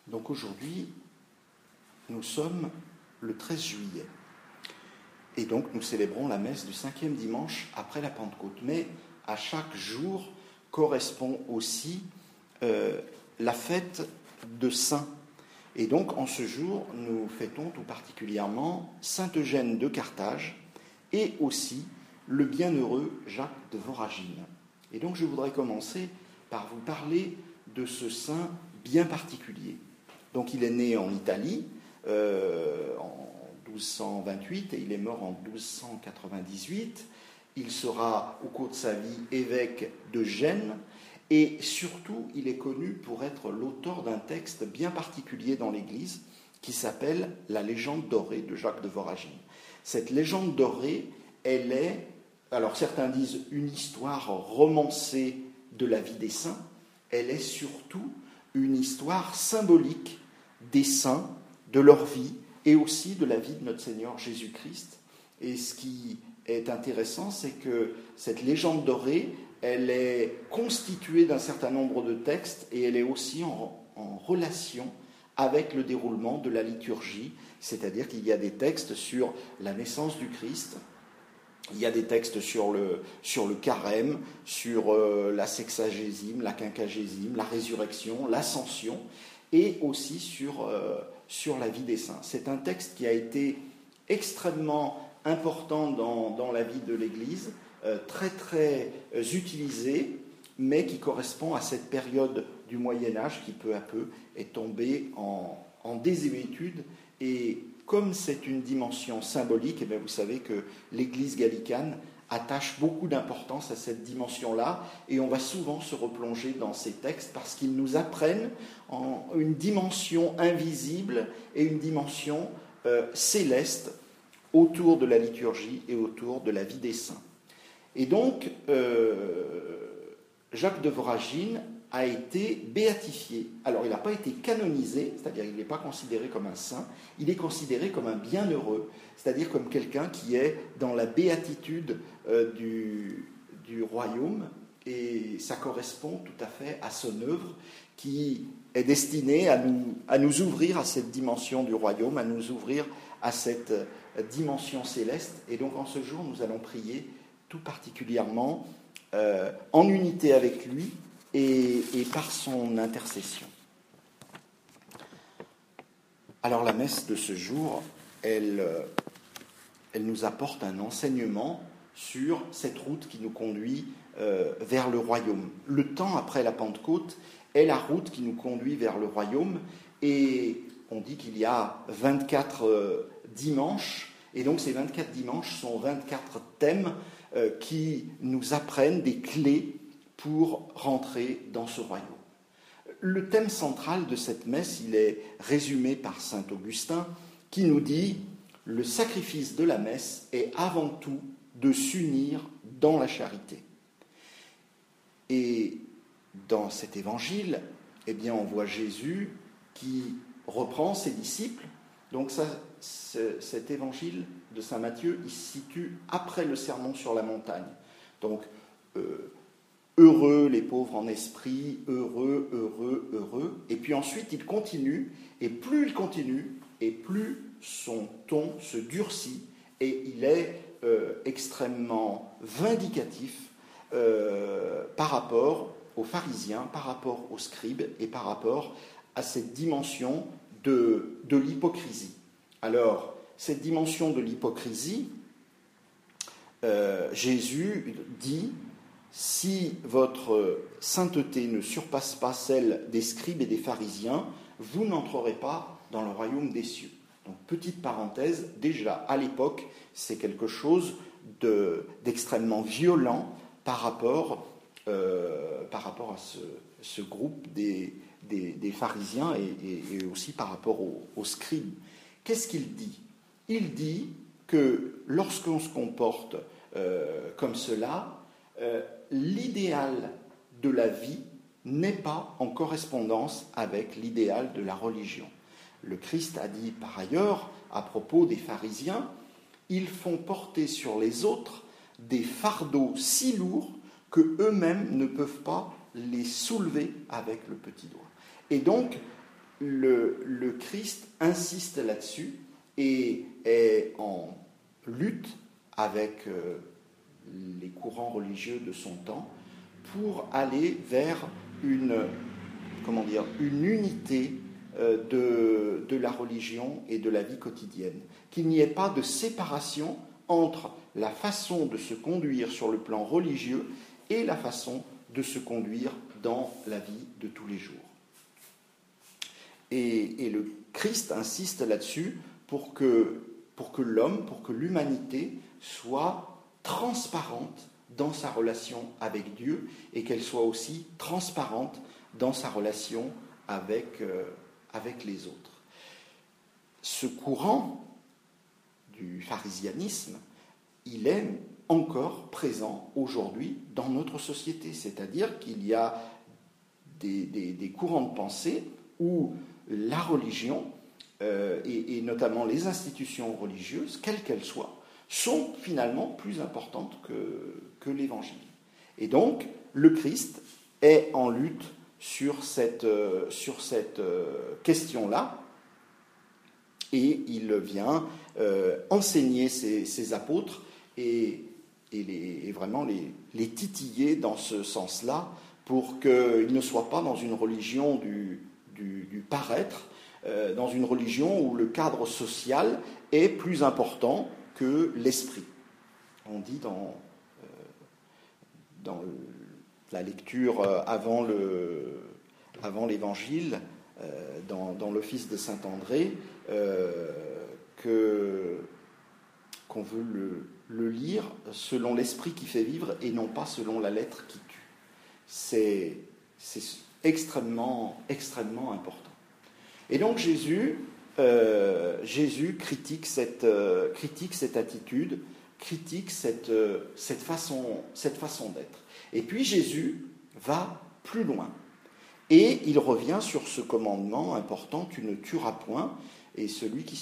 Donc aujourd'hui, nous sommes le 13 juillet. Et donc nous célébrons la messe du 5e dimanche après la Pentecôte. Mais à chaque jour correspond aussi la fête de saints. Et donc en ce jour, nous fêtons tout particulièrement Saint Eugène de Carthage et aussi le bienheureux Jacques de Voragine. Et donc je voudrais commencer par vous parler de ce saint bien particulier. Donc il est né en Italie en 1228 et il est mort en 1298. Il sera au cours de sa vie évêque de Gênes et surtout il est connu pour être l'auteur d'un texte bien particulier dans l'Église qui s'appelle La légende dorée de Jacques de Voragine. Cette légende dorée, elle est, alors certains disent une histoire romancée de la vie des saints, elle est surtout une histoire symbolique des saints, de leur vie et aussi de la vie de notre Seigneur Jésus-Christ. Et ce qui est intéressant, c'est que cette légende dorée, elle est constituée d'un certain nombre de textes et elle est aussi en relation avec le déroulement de la liturgie, c'est-à-dire qu'il y a des textes sur la naissance du Christ, il y a des textes sur le carême, sur la sexagésime, la quinquagésime, la résurrection, l'ascension, et aussi sur la vie des saints. C'est un texte qui a été extrêmement important dans la vie de l'Église, très très utilisé, mais qui correspond à cette période du Moyen-Âge qui peu à peu est tombée en désuétude. Et comme c'est une dimension symbolique, et bien vous savez que l'Église gallicane attache beaucoup d'importance à cette dimension-là, et on va souvent se replonger dans ces textes parce qu'ils nous apprennent une dimension invisible et une dimension céleste autour de la liturgie et autour de la vie des saints. Et donc, Jacques de Voragine a été béatifié. Alors, il n'a pas été canonisé, c'est-à-dire qu'il n'est pas considéré comme un saint, il est considéré comme un bienheureux, c'est-à-dire comme quelqu'un qui est dans la béatitude du royaume, et ça correspond tout à fait à son œuvre qui est destinée à nous ouvrir à cette dimension du royaume, à nous ouvrir à cette dimension céleste. Et donc, en ce jour, nous allons prier tout particulièrement en unité avec lui, et par son intercession. Alors la messe de ce jour, elle nous apporte un enseignement sur cette route qui nous conduit vers le royaume. Le temps après la Pentecôte est la route qui nous conduit vers le royaume, et on dit qu'il y a 24 dimanches, et donc ces 24 dimanches sont 24 thèmes qui nous apprennent des clés pour rentrer dans ce royaume. Le thème central de cette messe, il est résumé par saint Augustin, qui nous dit « Le sacrifice de la messe est avant tout de s'unir dans la charité ». Et dans cet évangile, eh bien, on voit Jésus qui reprend ses disciples. Donc cet évangile de saint Matthieu, il se situe après le sermon sur la montagne. Donc, heureux les pauvres en esprit, heureux, heureux, heureux. Et puis ensuite, il continue, et plus il continue, et plus son ton se durcit, et il est extrêmement vindicatif par rapport aux pharisiens, par rapport aux scribes, et par rapport à cette dimension de l'hypocrisie. Alors, cette dimension de l'hypocrisie, Jésus dit: si votre sainteté ne surpasse pas celle des scribes et des pharisiens, vous n'entrerez pas dans le royaume des cieux. Donc, petite parenthèse, déjà à l'époque, c'est quelque chose d'extrêmement violent par rapport à ce groupe des pharisiens et aussi par rapport aux scribes. Qu'est-ce qu'il dit ? Il dit que lorsqu'on se comporte comme cela, l'idéal de la vie n'est pas en correspondance avec l'idéal de la religion. Le Christ a dit par ailleurs, à propos des pharisiens, « Ils font porter sur les autres des fardeaux si lourds que eux-mêmes ne peuvent pas les soulever avec le petit doigt. » Et donc, le Christ insiste là-dessus et est en lutte avec les courants religieux de son temps pour aller vers une unité de la religion et de la vie quotidienne. Qu'il n'y ait pas de séparation entre la façon de se conduire sur le plan religieux et la façon de se conduire dans la vie de tous les jours. Et le Christ insiste là-dessus pour que l'homme, pour que l'humanité soit transparente dans sa relation avec Dieu et qu'elle soit aussi transparente dans sa relation avec les autres. Ce courant du pharisianisme, il est encore présent aujourd'hui dans notre société, c'est-à-dire qu'il y a des courants de pensée où la religion, et notamment les institutions religieuses, quelles qu'elles soient, sont finalement plus importantes que l'Évangile. Et donc, le Christ est en lutte sur cette question-là, et il vient enseigner ses apôtres et vraiment les titiller dans ce sens-là, pour qu'ils ne soient pas dans une religion du paraître, dans une religion où le cadre social est plus important que l'esprit. On dit dans la lecture avant l'Évangile, dans l'office de Saint-André, qu'on veut le lire selon l'esprit qui fait vivre et non pas selon la lettre qui tue. C'est extrêmement, extrêmement important. Et donc Jésus critique cette attitude, critique cette façon d'être. Et puis Jésus va plus loin. Et il revient sur ce commandement important, tu ne tueras point, et celui qui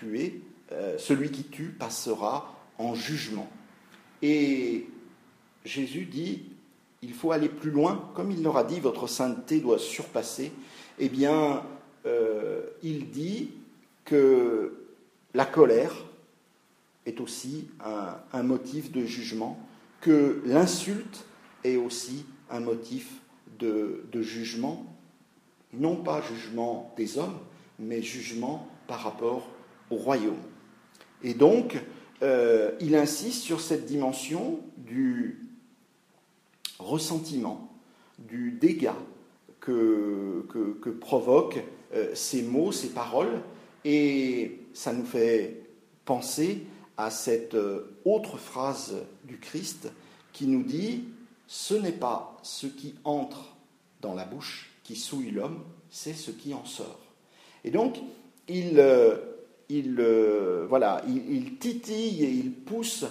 tue passera en jugement. Et Jésus dit, il faut aller plus loin, comme il leur a dit, votre sainteté doit surpasser. Eh bien, il dit que la colère est aussi un motif de jugement, que l'insulte est aussi un motif de jugement, non pas jugement des hommes, mais jugement par rapport au royaume. Et donc, il insiste sur cette dimension du ressentiment, du dégât que provoquent ces mots, ces paroles, et ça nous fait penser à cette autre phrase du Christ qui nous dit « Ce n'est pas ce qui entre dans la bouche qui souille l'homme, c'est ce qui en sort. » Et donc, il titille et il pousse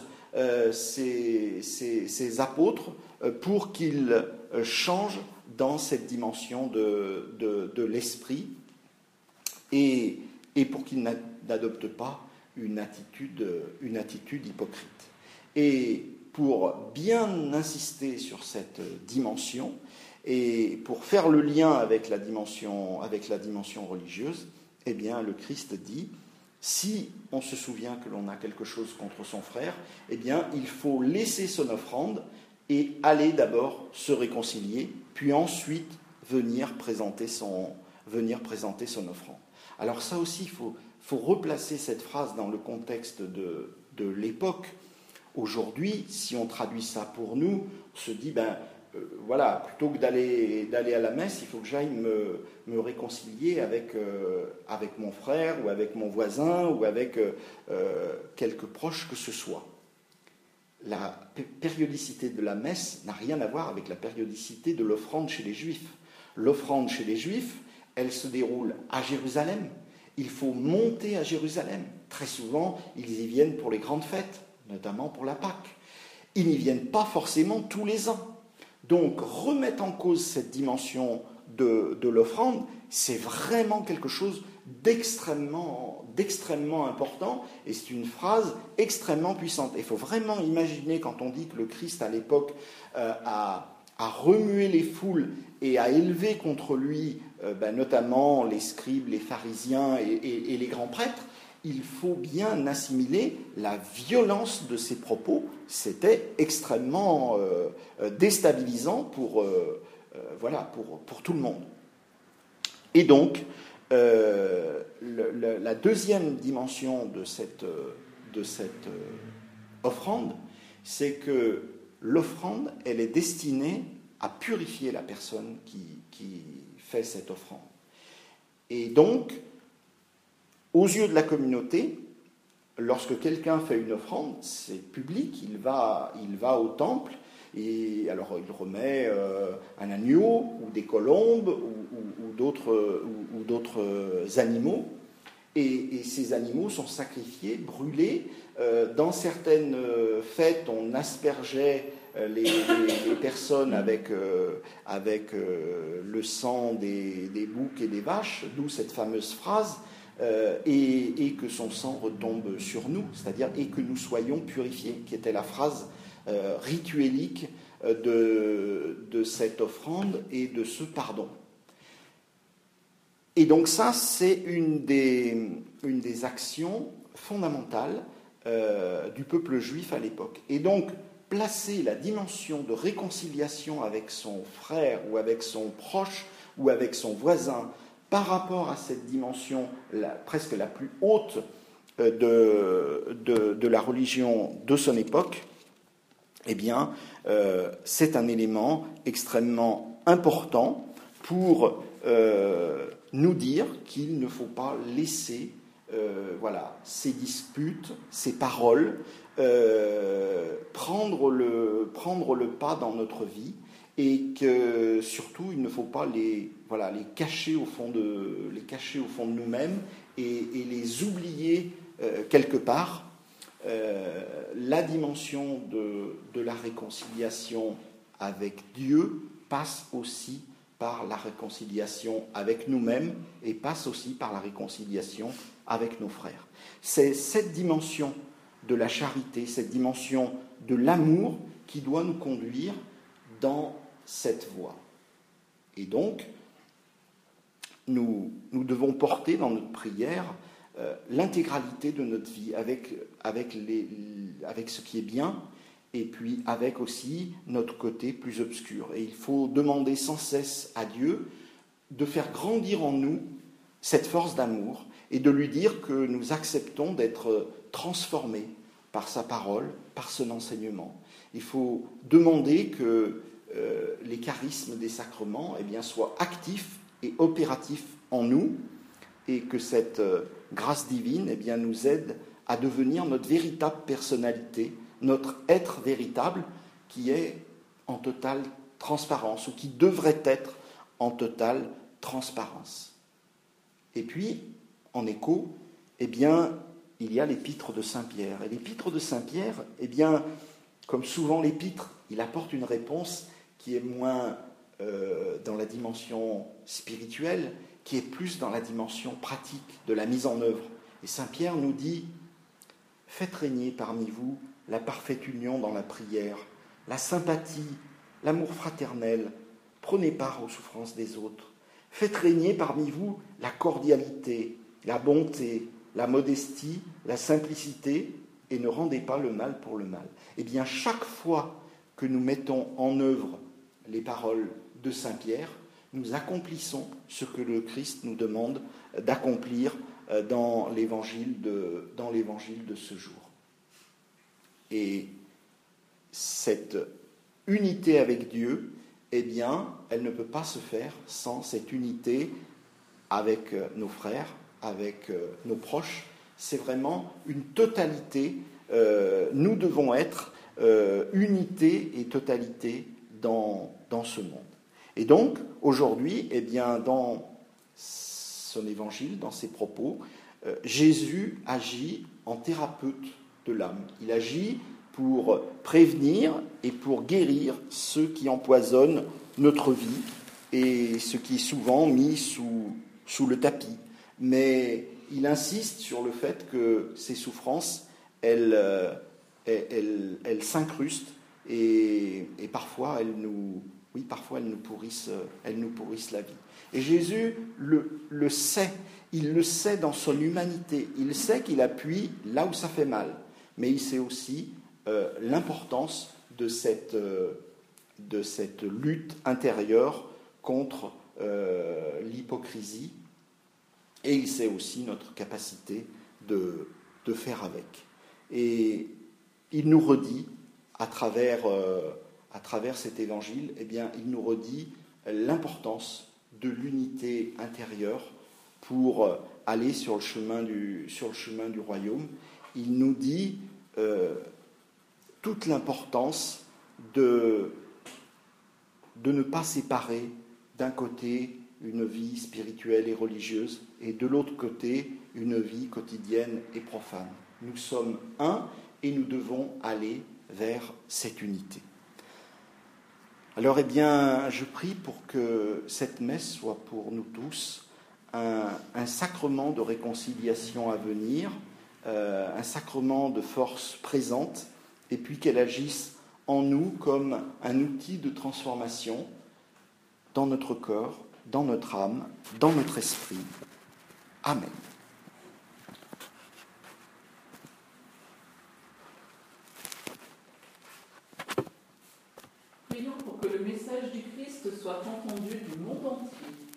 ses apôtres pour qu'ils changent dans cette dimension de l'esprit et pour qu'ils n'adoptent pas une attitude hypocrite. Et pour bien insister sur cette dimension et pour faire le lien avec la dimension religieuse, eh bien, le Christ dit, si on se souvient que l'on a quelque chose contre son frère, eh bien, il faut laisser son offrande et aller d'abord se réconcilier, puis ensuite venir présenter son offrande. Alors ça aussi, il faut replacer cette phrase dans le contexte de l'époque. Aujourd'hui, si on traduit ça pour nous, on se dit, plutôt que d'aller à la messe, il faut que j'aille me réconcilier avec mon frère ou avec mon voisin ou avec quelque proche que ce soit. La périodicité de la messe n'a rien à voir avec la périodicité de l'offrande chez les Juifs. L'offrande chez les Juifs, elle se déroule à Jérusalem. Il faut monter à Jérusalem. Très souvent, ils y viennent pour les grandes fêtes, notamment pour la Pâque. Ils n'y viennent pas forcément tous les ans. Donc, remettre en cause cette dimension de l'offrande, c'est vraiment quelque chose d'extrêmement important, et c'est une phrase extrêmement puissante. Il faut vraiment imaginer, quand on dit que le Christ, à l'époque, a à remuer les foules et à élever contre lui notamment les scribes, les pharisiens et les grands prêtres, il faut bien assimiler la violence de ses propos. C'était extrêmement déstabilisant pour tout le monde. Et donc, la deuxième dimension de cette offrande, c'est que l'offrande, elle est destinée à purifier la personne qui fait cette offrande. Et donc, aux yeux de la communauté, lorsque quelqu'un fait une offrande, c'est public, il va au temple, et alors il remet un agneau, ou des colombes, ou d'autres animaux, et ces animaux sont sacrifiés, brûlés. Dans certaines fêtes, on aspergeait les personnes avec le sang des boucs et des vaches, d'où cette fameuse phrase et que son sang retombe sur nous, c'est-à-dire et que nous soyons purifiés, qui était la phrase rituelique de cette offrande et de ce pardon. Et donc ça, c'est une des actions fondamentales du peuple juif à l'époque. Et donc, placer la dimension de réconciliation avec son frère ou avec son proche ou avec son voisin par rapport à cette dimension presque la plus haute de la religion de son époque, eh bien, c'est un élément extrêmement important pour nous dire qu'il ne faut pas laisser ces disputes, ces paroles, prendre le pas dans notre vie, et que surtout il ne faut pas les cacher au fond de nous-mêmes et les oublier quelque part. La dimension de la réconciliation avec Dieu passe aussi par la réconciliation avec nous-mêmes et passe aussi par la réconciliation avec nos frères. C'est cette dimension de la charité, cette dimension de l'amour qui doit nous conduire dans cette voie. Et donc, nous devons porter dans notre prière l'intégralité de notre vie avec ce qui est bien et puis avec aussi notre côté plus obscur. Et il faut demander sans cesse à Dieu de faire grandir en nous cette force d'amour et de lui dire que nous acceptons d'être transformés par sa parole, par son enseignement. Il faut demander que les charismes des sacrements soient actifs et opératifs en nous et que cette grâce divine nous aide à devenir notre véritable personnalité, notre être véritable qui est en totale transparence ou qui devrait être en totale transparence. Et puis, en écho, il y a l'épître de Saint-Pierre. Et l'épître de Saint-Pierre, comme souvent l'épître, il apporte une réponse qui est moins dans la dimension spirituelle, qui est plus dans la dimension pratique de la mise en œuvre. Et Saint-Pierre nous dit « Faites régner parmi vous la parfaite union dans la prière, la sympathie, l'amour fraternel, prenez part aux souffrances des autres. Faites régner parmi vous la cordialité, la bonté, la modestie, la simplicité, et ne rendez pas le mal pour le mal. » Eh bien, chaque fois que nous mettons en œuvre les paroles de Saint-Pierre, nous accomplissons ce que le Christ nous demande d'accomplir dans l'évangile de ce jour. Et cette unité avec Dieu, elle ne peut pas se faire sans cette unité avec nos frères, avec nos proches. C'est vraiment une totalité. Nous devons être unité et totalité dans ce monde. Et donc, aujourd'hui, dans son évangile, dans ses propos, Jésus agit en thérapeute de l'âme. Il agit pour prévenir et pour guérir ceux qui empoisonnent notre vie et ce qui est souvent mis sous le tapis. Mais il insiste sur le fait que ces souffrances, elles s'incrustent et parfois elles Oui, parfois elles nous pourrissent la vie. Et Jésus le sait. Il le sait dans son humanité. Il sait qu'il appuie là où ça fait mal. Mais il sait aussi l'importance de cette lutte intérieure contre l'hypocrisie. Et il sait aussi notre capacité de faire avec. Et il nous redit, à travers cet évangile, eh bien, il nous redit l'importance de l'unité intérieure pour aller sur le chemin du royaume. Il nous dit toute l'importance de ne pas séparer d'un côté une vie spirituelle et religieuse et de l'autre côté une vie quotidienne et profane. Nous sommes un et nous devons aller vers cette unité. Alors, eh bien, je prie pour que cette messe soit pour nous tous un sacrement de réconciliation à venir, un sacrement de force présente, et puis qu'elle agisse en nous comme un outil de transformation dans notre corps, dans notre âme, dans notre esprit. Amen. Prions pour que le message du Christ soit entendu du monde entier.